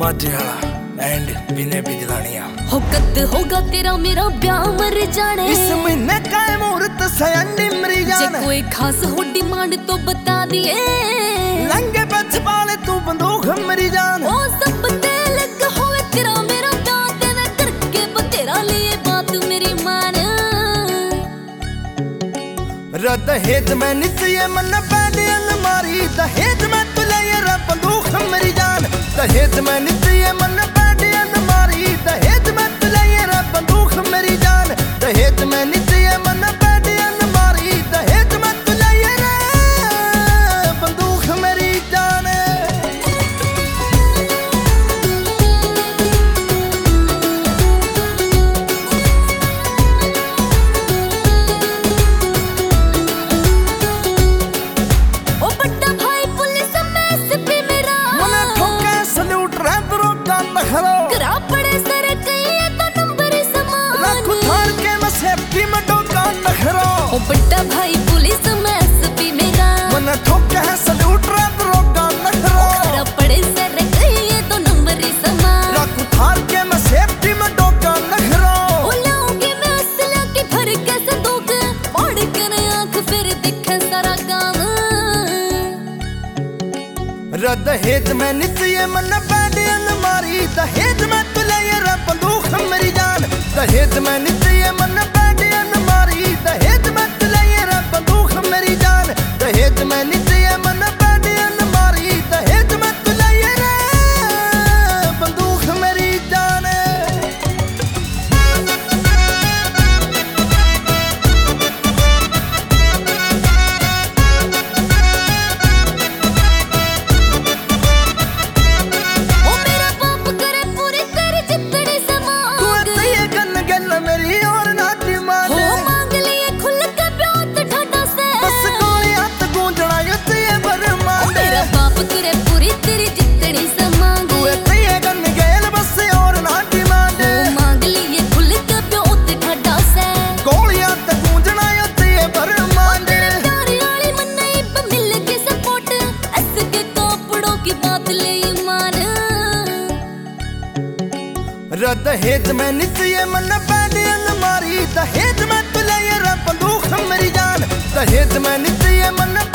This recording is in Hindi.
माटियाला एंड विनय बिजलानिया। हो कद होगा तेरा मेरा ब्याह मर जाने, इस महीने का मुहूर्त सयानी मरी जाने। जे कोई खास हो डिमांड तो बता दिए, लंगे बच पाले तू बंदूक मरी जान। ओ सब तेल होए तेरा मेरा ब्याह तेरा करके बतेरा लिए बात मेरी मान। दहेज में नित्य मन पैदे अलमारी, दहेज में तुले बंदूक मरी जान। दहेज में नित्य मन पैदे अलमारी, दहेज में तुले बंदूक मरी जान। दहेज में नित्य मन पैदे अलमारी, दहेज में तुले बंदूक मरी जान। करा पड़े सर कहीं तो नंबर समान, लाखों थार के मैं सेफ्टी में डोका नखरो। ओ बड़ा भाई पुलिस में एसपी मेरा, मन ठोके है सल्यूट रैप रोका नखरो। करा पड़े सर कहीं तो नंबर समान, लाखों थार के मैं सेफ्टी में डोका नखरो। ओ लाऊंगी मैं असला की भर के संदूक, ओढ़ कर आंख फिर दिखे सारा काम। दहेज में नित्य मन पैदे अलमारी, दहेज में तुले बंदूक मरी जान। दहेज में नित्य मन पैदे अलमारी, दहेज में तुले बंदूक मरी जान। दहेज में नित्य मन पैदे अलमारी, दहेज में तुले बंदूक मरी जान। दहेज में नित्य मन पैदे अलमारी, दहेज में तुले बंदूक मरी जान। दहेज में नित्य मन